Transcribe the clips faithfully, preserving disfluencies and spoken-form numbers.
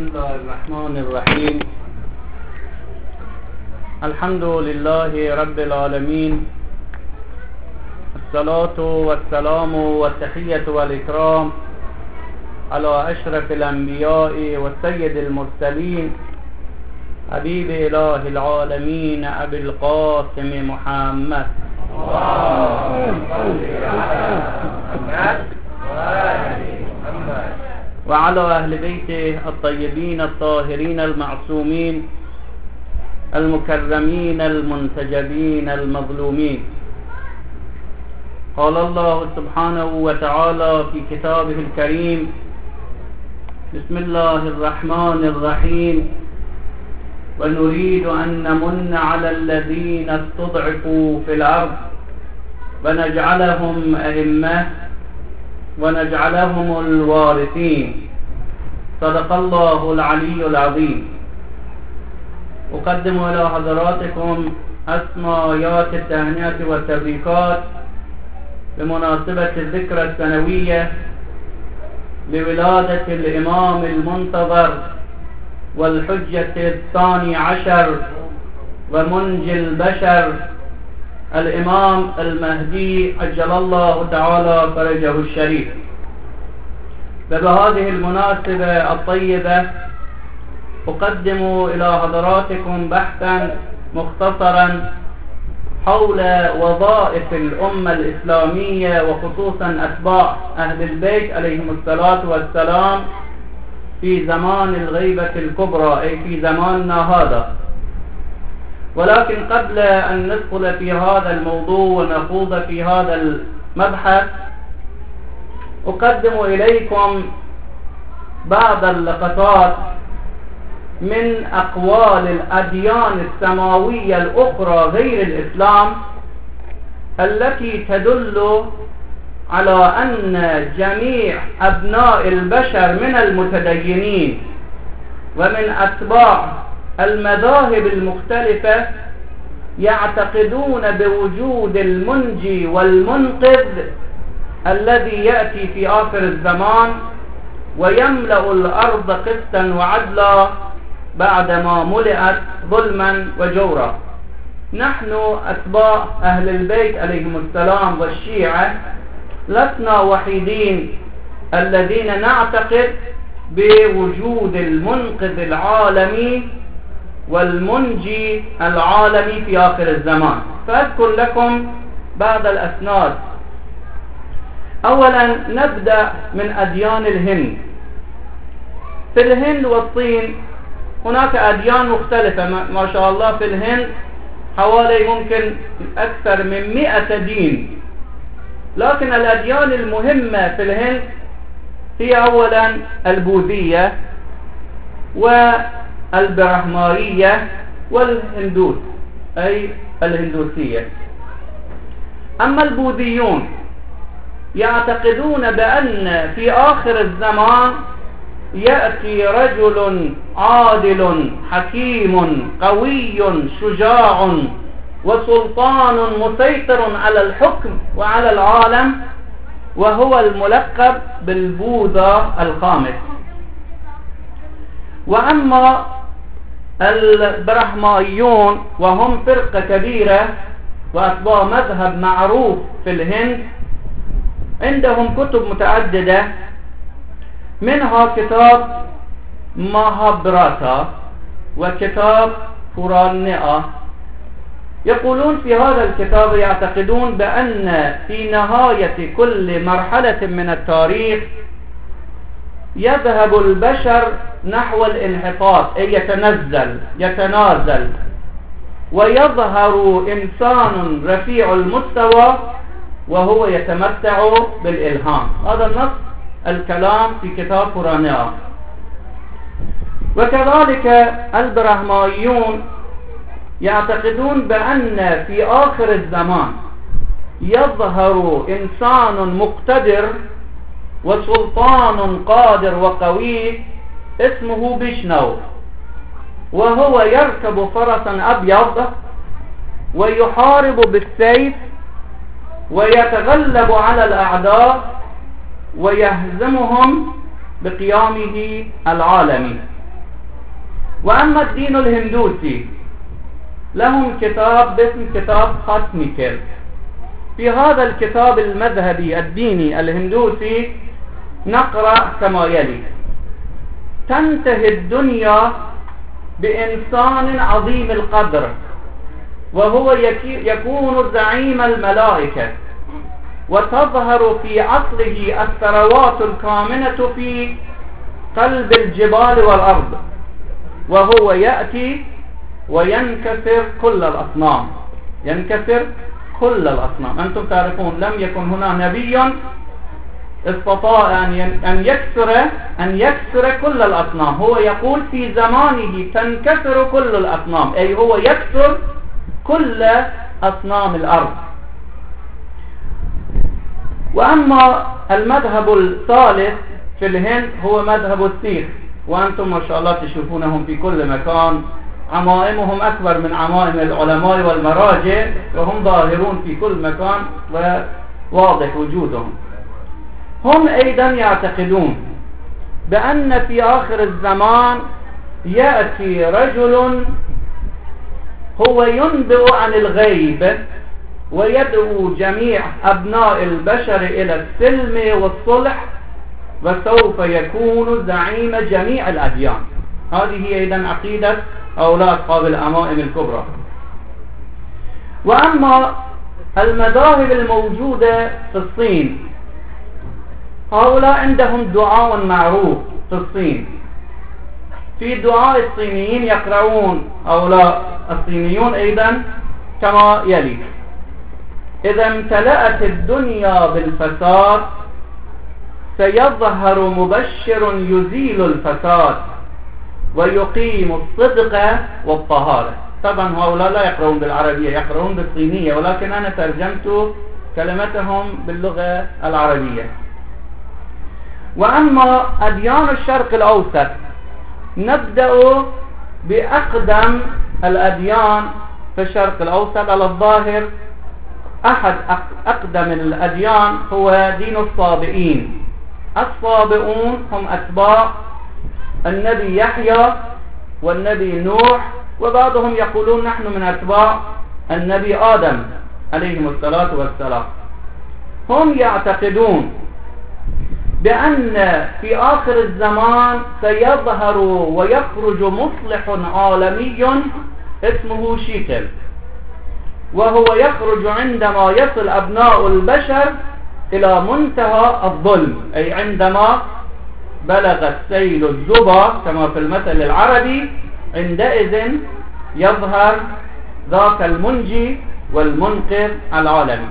بسم الله الرحمن الرحيم. الحمد لله رب العالمين، الصلاة والسلام والتحية والإكرام على أشرف الأنبياء والسيد المرسلين حبيب إله العالمين أبي القاسم محمد وعلى أهل بيته الطيبين الطاهرين المعصومين المكرمين المنتجبين المظلومين. قال الله سبحانه وتعالى في كتابه الكريم: بسم الله الرحمن الرحيم، ونريد أن نمن على الذين استضعفوا في الأرض ونجعلهم أئمة ونجعلهم الوارثين. صدق الله العلي العظيم. أقدم إلى حضراتكم أسمى آيات التهنئة والتبريكات بمناسبة الذكرى السنوية لولادة الإمام المنتظر والحجة الثاني عشر ومنجي البشر الإمام المهدي عجل الله تعالى فرجه الشريف. وبهذه المناسبة الطيبة أقدم إلى حضراتكم بحثا مختصرا حول وظائف الأمة الإسلامية وخصوصا أتباع أهل البيت عليهم الصلاة والسلام في زمان الغيبة الكبرى، أي في زماننا هذا. ولكن قبل أن ندخل في هذا الموضوع ونخوض في هذا المبحث، أقدم إليكم بعض اللقطات من أقوال الأديان السماوية الأخرى غير الإسلام التي تدل على أن جميع أبناء البشر من المتدينين ومن أتباع المذاهب المختلفة يعتقدون بوجود المنجي والمنقذ الذي يأتي في آخر الزمان ويملأ الأرض قسطا وعدلا بعدما ملئت ظلما وجورا. نحن أتباع أهل البيت عليهم السلام والشيعة لسنا وحيدين الذين نعتقد بوجود المنقذ العالمي والمنجي العالمي في آخر الزمان. فأذكر لكم بعض الأسناد. أولا نبدأ من أديان الهند. في الهند والصين هناك أديان مختلفة ما شاء الله. في الهند حوالي ممكن أكثر من مئة دين، لكن الأديان المهمة في الهند هي أولا البوذية والبرهمارية والهندوس أي الهندوسية. أما البوذيون يعتقدون بأن في آخر الزمان يأتي رجل عادل حكيم قوي شجاع وسلطان مسيطر على الحكم وعلى العالم، وهو الملقب بالبوذا الخامس. وأما البرهمايون وهم فرقة كبيرة وأتباع مذهب معروف في الهند، عندهم كتب متعددة، منها كتاب ماهابراتا وكتاب بورانيا. يقولون في هذا الكتاب يعتقدون بأن في نهاية كل مرحلة من التاريخ يذهب البشر نحو الانحطاط، أي يتنزل يتنازل ويظهر إنسان رفيع المستوى وهو يتمتع بالإلهام. هذا النص الكلام في كتاب بورانيا. وكذلك البرهمايون يعتقدون بأن في آخر الزمان يظهر إنسان مقتدر وسلطان قادر وقوي اسمه بيشنو، وهو يركب فرسا أبيض ويحارب بالسيف ويتغلب على الأعداء ويهزمهم بقيامه العالمي. وأما الدين الهندوسي لهم كتاب باسم كتاب خاتميكل. في هذا الكتاب المذهبي الديني الهندوسي نقرأ كما يلي: تنتهي الدنيا بإنسان عظيم القدر وهو يكون زعيم الملائكة، وتظهر في عصره الثروات الكامنة في قلب الجبال والأرض، وهو يأتي وينكسر كل الأصنام. ينكسر كل الأصنام. أنتم تعرفون لم يكن هنا نبي استطاع أن يكسر أن يكسر كل الأصنام. هو يقول في زمانه تنكسر كل الأصنام، أي هو يكسر كل أصنام الأرض. وأما المذهب الثالث في الهند هو مذهب السيخ، وأنتم ما شاء الله تشوفونهم في كل مكان، عمائمهم أكبر من عمائم العلماء والمراجع، وهم ظاهرون في كل مكان وواضح وجودهم. هم أيضا يعتقدون بأن في آخر الزمان يأتي رجل هو ينبئ عن الغيب ويدعو جميع أبناء البشر إلى السلم والصلح، وسوف يكون زعيم جميع الأديان. هذه هي أيضا عقيدة هؤلاء أصحاب العمائم الكبرى. وأما المذاهب الموجودة في الصين، هؤلاء عندهم دعاء معروف في الصين. في دعاء الصينيين يقرؤون هؤلاء الصينيون أيضا كما يلي: إذا امتلأت الدنيا بالفساد سيظهر مبشر يزيل الفساد ويقيم الصدق والطهارة. طبعا هؤلاء لا يقرؤون بالعربية، يقرؤون بالصينية، ولكن أنا ترجمت كلمتهم باللغة العربية. وأما أديان الشرق الأوسط، نبدأ بأقدم الأديان في الشرق الأوسط. على الظاهر أحد أقدم الأديان هو دين الصابئين. الصابئون هم أتباع النبي يحيى والنبي نوح، وبعضهم يقولون نحن من أتباع النبي آدم عليهم الصلاة والسلام. هم يعتقدون بأن في آخر الزمان سيظهر ويخرج مصلح عالمي اسمه شيتل، وهو يخرج عندما يصل أبناء البشر إلى منتهى الظلم، أي عندما بلغ السيل الزبا كما في المثل العربي، عندئذ يظهر ذاك المنجي والمنقذ العالمي.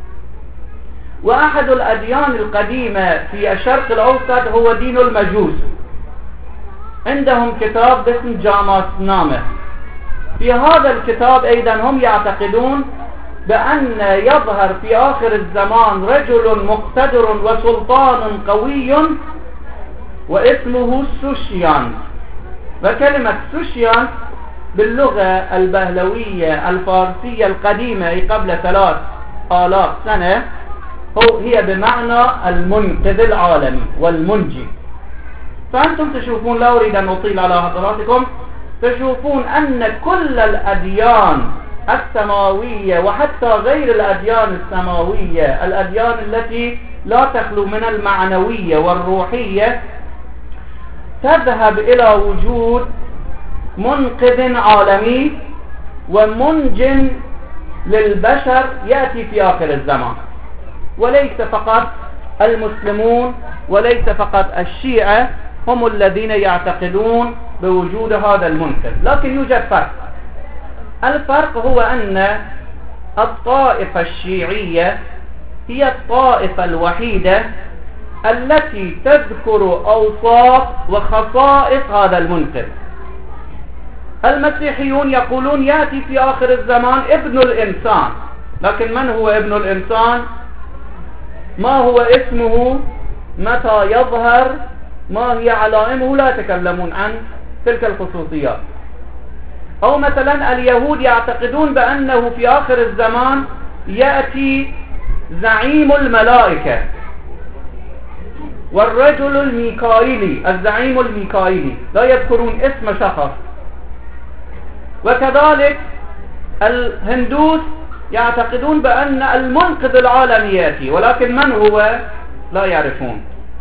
وأحد الأديان القديمة في الشرق الأوسط هو دين المجوس. عندهم كتاب باسم جاماسنامه. في هذا الكتاب أيضا هم يعتقدون بأن يظهر في آخر الزمان رجل مقتدر وسلطان قوي واسمه سوشيان. وكلمة سوشيان باللغة البهلوية الفارسية القديمة أي قبل ثلاث آلاف سنة هو هي بمعنى المنقذ العالمي والمنجي. فأنتم تشوفون، لا أريد أن أطيل على حضراتكم، تشوفون أن كل الأديان السماوية وحتى غير الأديان السماوية، الأديان التي لا تخلو من المعنوية والروحية، تذهب إلى وجود منقذ عالمي ومنج للبشر يأتي في آخر الزمان. وليس فقط المسلمون وليس فقط الشيعة هم الذين يعتقدون بوجود هذا المنقذ، لكن يوجد فرق. الفرق هو أن الطائفة الشيعية هي الطائفة الوحيدة التي تذكر أوصاف وخصائص هذا المنقذ. المسيحيون يقولون يأتي في آخر الزمان ابن الإنسان، لكن من هو ابن الإنسان؟ ما هو اسمه؟ متى يظهر؟ ما هي علائمه؟ لا يتكلمون عن تلك الخصوصيات. أو مثلا اليهود يعتقدون بأنه في آخر الزمان يأتي زعيم الملائكة والرجل الميكائيلي، الزعيم الميكائيلي، لا يذكرون اسم شخص، وكذلك الهندوس يعتقدون بأن المنقذ العالم يأتي، ولكن من هو لا يعرفون.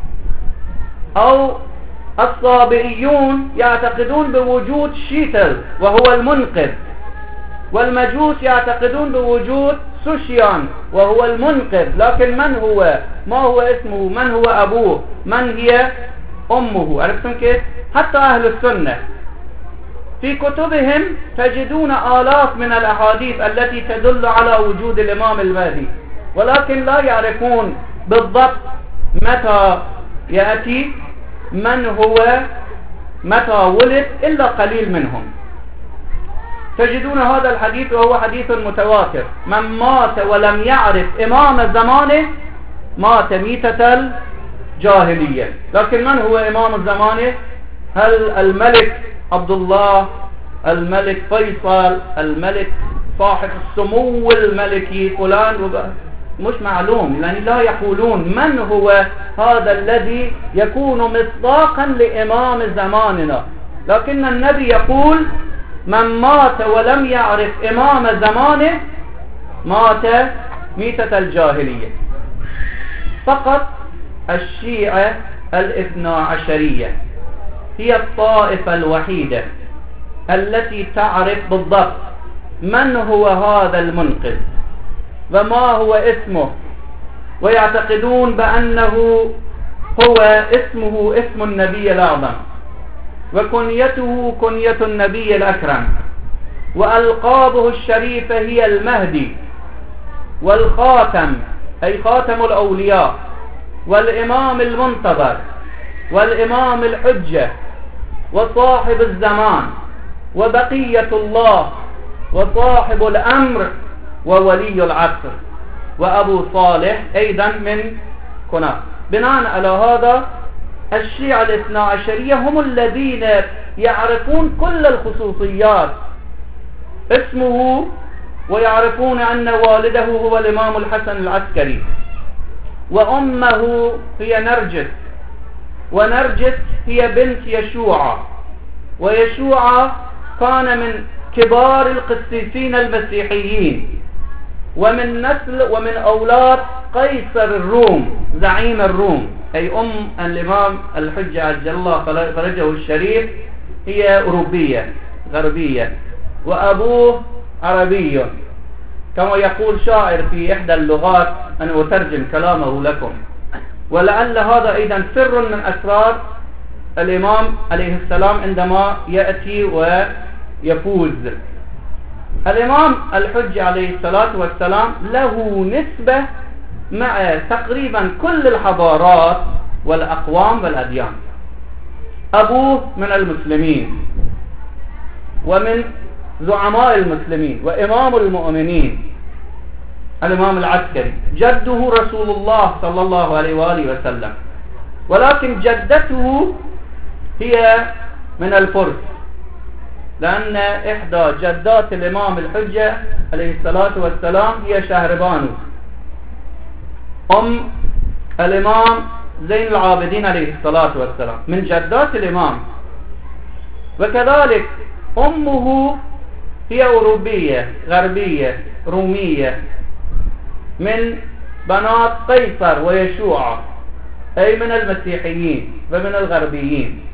أو الصابئيون يعتقدون بوجود شيتل وهو المنقذ، والمجوس يعتقدون بوجود سوشيان وهو المنقذ، لكن من هو؟ ما هو اسمه؟ من هو أبوه؟ من هي أمه؟ عرفتم كيف؟ حتى أهل السنة في كتبهم تجدون آلاف من الأحاديث التي تدل على وجود الإمام المهدي، ولكن لا يعرفون بالضبط متى يأتي، من هو، متى ولد، إلا قليل منهم. تجدون هذا الحديث وهو حديث متواتر: من مات ولم يعرف إمام زمانه مات ميتة الجاهلية. لكن من هو إمام زمانه؟ هل الملك عبد الله، الملك فيصل، الملك صاحب السمو الملكي فلان؟ مش معلوم، يعني لا يقولون من هو هذا الذي يكون مصداقا لإمام زماننا. لكن النبي يقول: من مات ولم يعرف إمام زمانه مات ميتة الجاهلية. فقط الشيعة الاثنا عشرية هي الطائفة الوحيدة التي تعرف بالضبط من هو هذا المنقذ وما هو اسمه، ويعتقدون بأنه هو اسمه اسم النبي الأعظم، وكنيته كنية النبي الأكرم، وألقابه الشريفة هي المهدي والخاتم أي خاتم الأولياء، والإمام المنتظر، والإمام الحجة، وصاحب الزمان، وبقية الله، وصاحب الأمر، وولي العصر، وأبو صالح أيضا من كناف. بناء على هذا الشيعة الاثنا عشرية هم الذين يعرفون كل الخصوصيات، اسمه، ويعرفون أن والده هو الإمام الحسن العسكري، وأمه هي نرجس، ونرجس هي بنت يشوع، ويشوع كان من كبار القسيسين المسيحيين، ومن نسل ومن أولاد قيصر الروم زعيم الروم، أي أم الإمام الحجة عجل الله فرجه الشريف هي أوروبية غربية، وأبوه عربي، كما يقول شاعر في إحدى اللغات، أنا أترجم كلامه لكم. ولعل هذا أيضا سر من أسرار الإمام عليه السلام عندما يأتي ويفوز. الإمام الحجة عليه الصلاة والسلام له نسبة مع تقريبا كل الحضارات والأقوام والأديان. أبوه من المسلمين ومن زعماء المسلمين وإمام المؤمنين الإمام العسكري، جده رسول الله صلى الله عليه وآله وسلم، ولكن جدته هي من الفرس، لأن إحدى جدات الإمام الحجة عليه الصلاة والسلام هي شهربانو أم الإمام زين العابدين عليه الصلاة والسلام، من جدات الإمام. وكذلك أمه هي أوروبية غربية رومية من بنات قيصر ويشوع، أي من المسيحيين ومن الغربيين.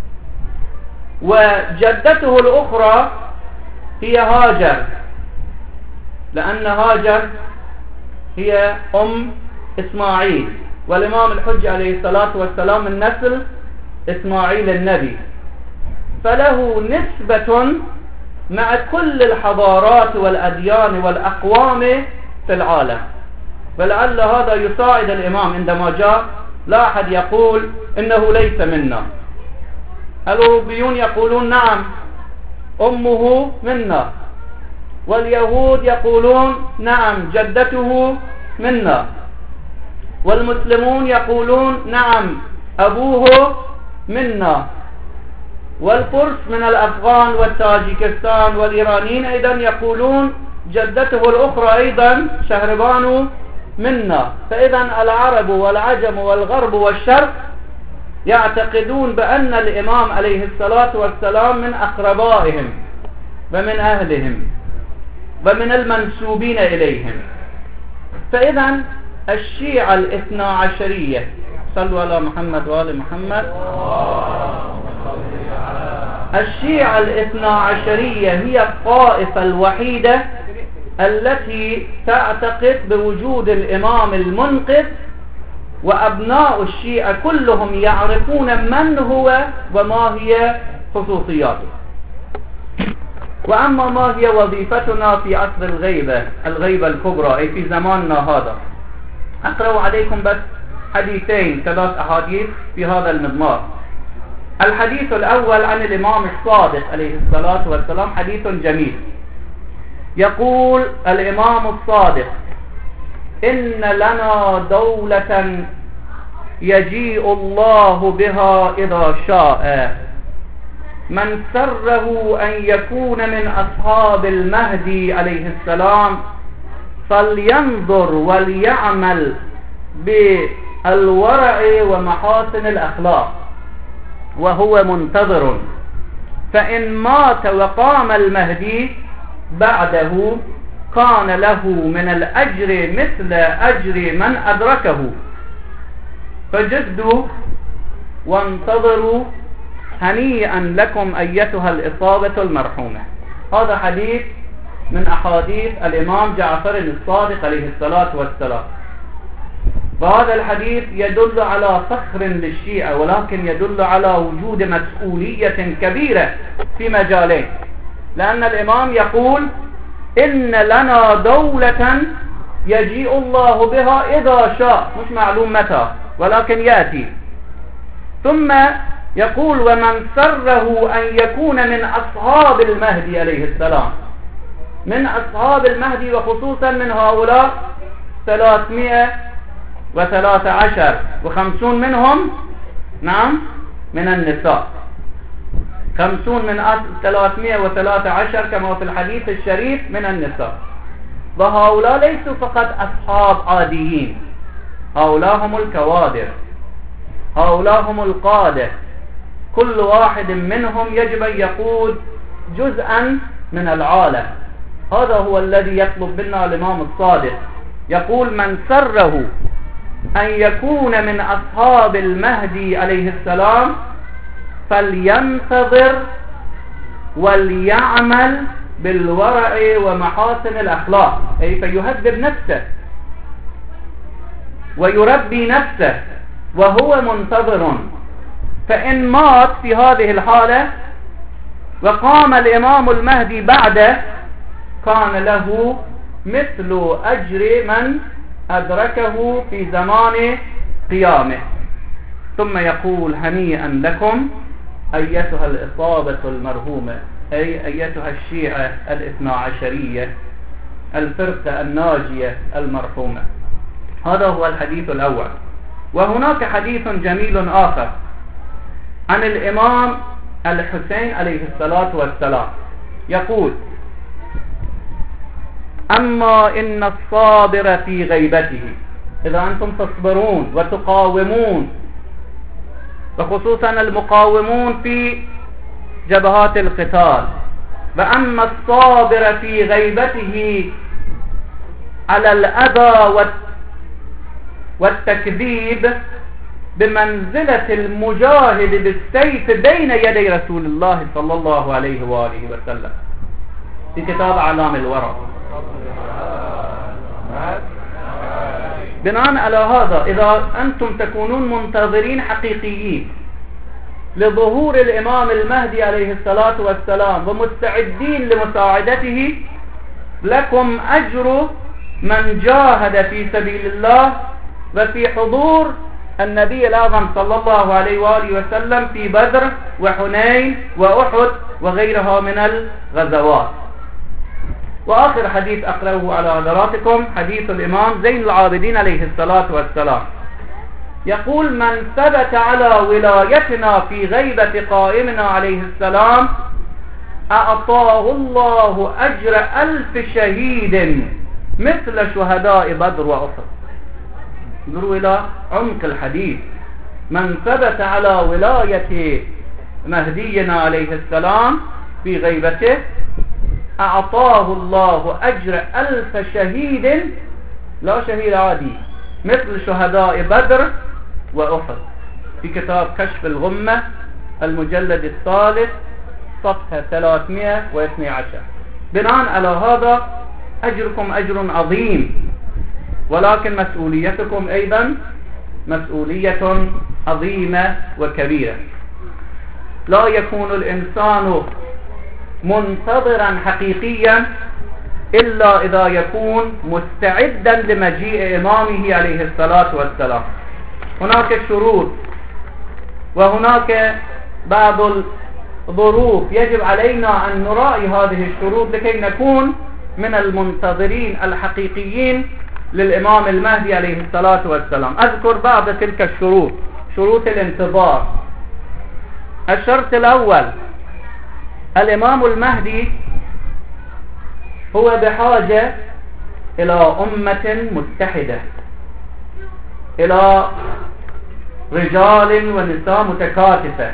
وجدته الأخرى هي هاجر، لأن هاجر هي أم إسماعيل، والإمام الحجة عليه الصلاة والسلام من نسل إسماعيل النبي، فله نسبة مع كل الحضارات والأديان والأقوام في العالم. ولعل هذا يساعد الإمام عندما جاء، لا أحد يقول إنه ليس منا. الأوروبيون يقولون نعم أمه منا، واليهود يقولون نعم جدته منا، والمسلمون يقولون نعم أبوه منا، والفرس من الأفغان والتاجيكستان والإيرانيين أيضا يقولون جدته الأخرى أيضا شهربانو منا. فإذا العرب والعجم والغرب والشرق يعتقدون بأن الإمام عليه الصلاة والسلام من أقربائهم، ومن أهلهم ومن المنسوبين إليهم. فإذا الشيعة الاثنى عشرية، صلوا على محمد وآل محمد، الشيعة الاثنى عشرية هي الطائفة الوحيدة التي تعتقد بوجود الإمام المنقذ، وأبناء الشيعة كلهم يعرفون من هو وما هي خصوصياته. وأما ما هي وظيفتنا في عصر الغيبة، الغيبة الكبرى، أي في زماننا هذا، أقرأ عليكم بس حديثين، ثلاث أحاديث في هذا المضمار. الحديث الأول عن الإمام الصادق عليه الصلاة والسلام، حديث جميل. يقول الإمام الصادق: إن لنا دولة يجيء الله بها إذا شاء، من سره أن يكون من أصحاب المهدي عليه السلام فلينظر وليعمل بالورع ومحاسن الأخلاق وهو منتظر، فإن مات وقام المهدي بعده كان له من الأجر مثل أجر من أدركه، فجدوا وانتظروا، هنيئا لكم أيتها الإصابة المرحومة. هذا حديث من أحاديث الإمام جعفر الصادق عليه الصلاة والسلام. وهذا الحديث يدل على فخر للشيعة، ولكن يدل على وجود مسؤولية كبيرة في مجالين. لأن الإمام يقول: إن لنا دولة يجيء الله بها إذا شاء، مش معلوم متى ولكن يأتي. ثم يقول: ومن سره أن يكون من أصحاب المهدي عليه السلام، من أصحاب المهدي، وخصوصا من هؤلاء ثلاثمائة وثلاثة عشر وخمسون منهم نعم من النساء، خمسون من ثلاثمائة وثلاثة عشر كما في الحديث الشريف من النساء. وهؤلاء ليسوا فقط أصحاب عاديين، هؤلاء هم الكوادر، هؤلاء هم القادة، كل واحد منهم يجب أن يقود جزءا من العالم. هذا هو الذي يطلب منا الإمام الصادق، يقول: من سره أن يكون من أصحاب المهدي عليه السلام فلينتظر وليعمل بالورع ومحاسن الأخلاق، أي فيهذب نفسه ويربي نفسه وهو منتظر، فإن مات في هذه الحالة وقام الإمام المهدي بعده كان له مثل أجر من أدركه في زمان قيامه. ثم يقول: هنيئا لكم أيتها الإصابة المرهومة، أي أيتها الشيعة الاثنى عشرية، الفرقة الناجية المرحومة. هذا هو الحديث الأول. وهناك حديث جميل آخر عن الإمام الحسين عليه الصلاة والسلام، يقول: أما إن الصابر في غيبته، إذا أنتم تصبرون وتقاومون، وخصوصا المقاومون في جبهات القتال، وأما الصابر في غيبته على الأذى والتكذيب بمنزلة المجاهد بالسيف بين يدي رسول الله صلى الله عليه وآله وسلم، في كتاب أعلام الورى. بناء على هذا، إذا أنتم تكونون منتظرين حقيقيين لظهور الإمام المهدي عليه الصلاة والسلام ومستعدين لمساعدته، لكم أجر من جاهد في سبيل الله وفي حضور النبي الأعظم صلى الله عليه وآله وسلم في بدر وحنين وأحد وغيرها من الغزوات. وآخر حديث أقرأه على حضراتكم حديث الإمام زين العابدين عليه الصلاة والسلام، يقول: من ثبت على ولايتنا في غيبة قائمنا عليه السلام أعطاه الله أجر ألف شهيد مثل شهداء بدر وأحد. انظروا إلى عمق الحديث. من ثبت على ولاية مهدينا عليه السلام في غيبته أعطاه الله أجر ألف شهيد، لا شهيد عادي، مثل شهداء بدر وأحد، في كتاب كشف الغمة المجلد الثالث صفحة ثلاثمائة واثني عشر. بناء على هذا أجركم أجر عظيم، ولكن مسؤوليتكم أيضا مسؤولية عظيمة وكبيرة. لا يكون الإنسان منتظرا حقيقيا إلا إذا يكون مستعدا لمجيء إمامه عليه الصلاة والسلام. هناك شروط وهناك بعض الظروف يجب علينا أن نراعي هذه الشروط لكي نكون من المنتظرين الحقيقيين للإمام المهدي عليه الصلاة والسلام. أذكر بعض تلك الشروط، شروط الانتظار. الشرط الأول: الإمام المهدي هو بحاجة إلى أمة متحدة، إلى رجال ونساء متكاتفة.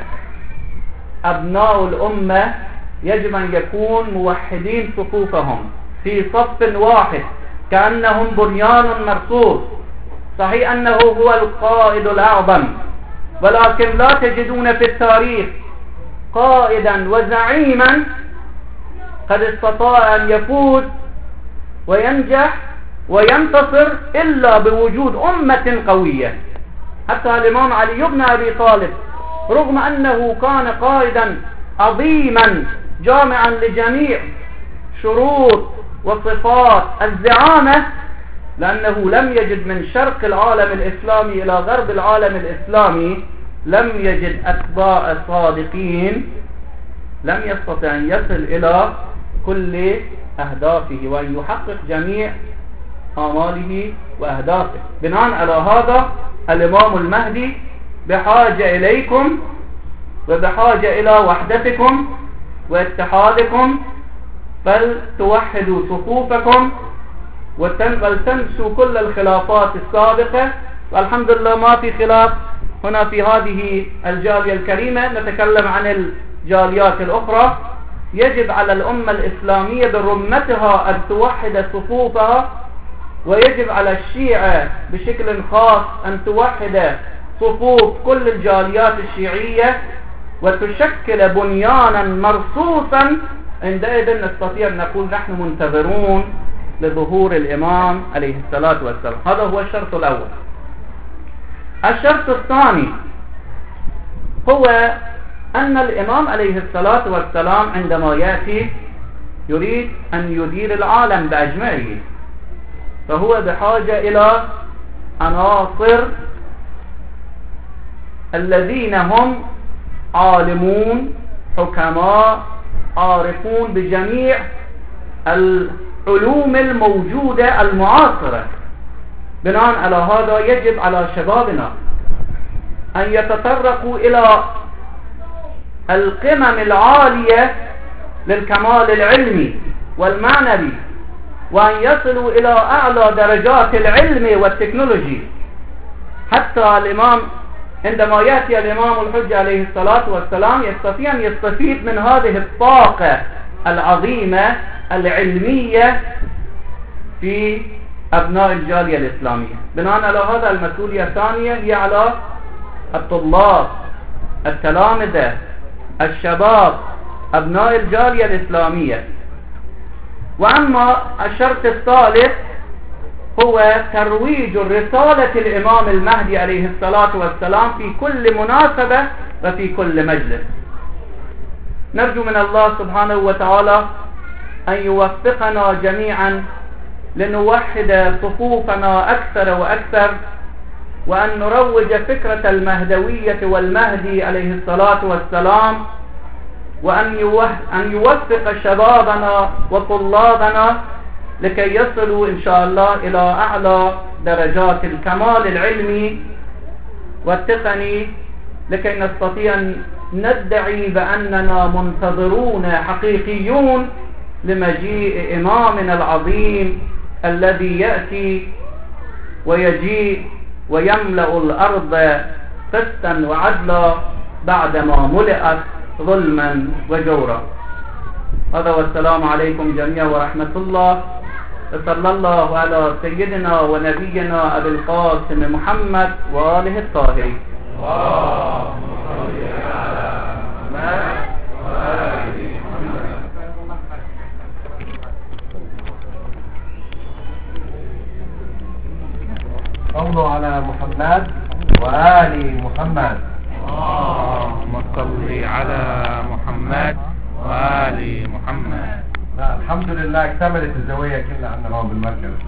أبناء الأمة يجب أن يكون موحدين صفوفهم في صف واحد كأنهم بنيان مرصوص. صحيح أنه هو القائد الأعظم، ولكن لا تجدون في التاريخ قائدا وزعيما قد استطاع أن يفوز وينجح وينتصر إلا بوجود أمة قوية. حتى الإمام علي بن أبي طالب رغم أنه كان قائدا عظيما جامعا لجميع شروط وصفات الزعامة، لأنه لم يجد من شرق العالم الإسلامي إلى غرب العالم الإسلامي لم يجد أتباع صادقين، لم يستطع أن يصل إلى كل أهدافه وأن يحقق جميع آماله وأهدافه. بناء على هذا الإمام المهدي بحاجة إليكم وبحاجة إلى وحدتكم واتحادكم، بل توحدوا صفوفكم وتنسوا كل الخلافات السابقة. والحمد لله ما في خلاف هنا في هذه الجالية الكريمة. نتكلم عن الجاليات الأخرى. يجب على الأمة الإسلامية برمتها أن توحد صفوفها، ويجب على الشيعة بشكل خاص أن توحد صفوف كل الجاليات الشيعية وتشكل بنيانا مرصوصا. عندئذ نستطيع أن نقول نحن منتظرون لظهور الإمام عليه الصلاة والسلام. هذا هو الشرط الأول. الشرط الثاني هو أن الإمام عليه الصلاة والسلام عندما يأتي يريد أن يدير العالم بأجمعه، فهو بحاجة إلى عناصر الذين هم عالمون حكماء عارفون بجميع العلوم الموجودة المعاصرة. بناء على هذا يجب على شبابنا أن يتطرقوا إلى القمم العالية للكمال العلمي والمعنوي، وأن يصلوا إلى أعلى درجات العلم والتكنولوجي. حتى الإمام عندما يأتي الإمام الحجة عليه الصلاة والسلام يستطيع أن يستفيد من هذه الطاقة العظيمة العلمية في أبناء الجالية الإسلامية. بناء على هذا المسؤولية الثانية هي على الطلاب، التلامذة، الشباب، أبناء الجالية الإسلامية. وأما الشرط الثالث هو ترويج رسالة الإمام المهدي عليه الصلاة والسلام في كل مناسبة وفي كل مجلس. نرجو من الله سبحانه وتعالى أن يوفقنا جميعا لنوحد صفوفنا أكثر وأكثر، وأن نروج فكرة المهدوية والمهدي عليه الصلاة والسلام، وأن يوفق شبابنا وطلابنا لكي يصلوا إن شاء الله إلى أعلى درجات الكمال العلمي والتقني، لكي نستطيع أن ندعي بأننا منتظرون حقيقيون لمجيء إمامنا العظيم الذي يأتي ويجيء ويملأ الأرض قسطا وعدلا بعدما ملئت ظلما وجورا. هذا والسلام عليكم جميعا ورحمة الله. صلى الله على سيدنا ونبينا أبي القاسم محمد وآله الطاهرين. اللهم صل على محمد وآل محمد. صلوا على محمد وآل محمد. اللهم صل على محمد وآل محمد. الحمد لله اكتملت الزاوية كلها عندنا بالمركز.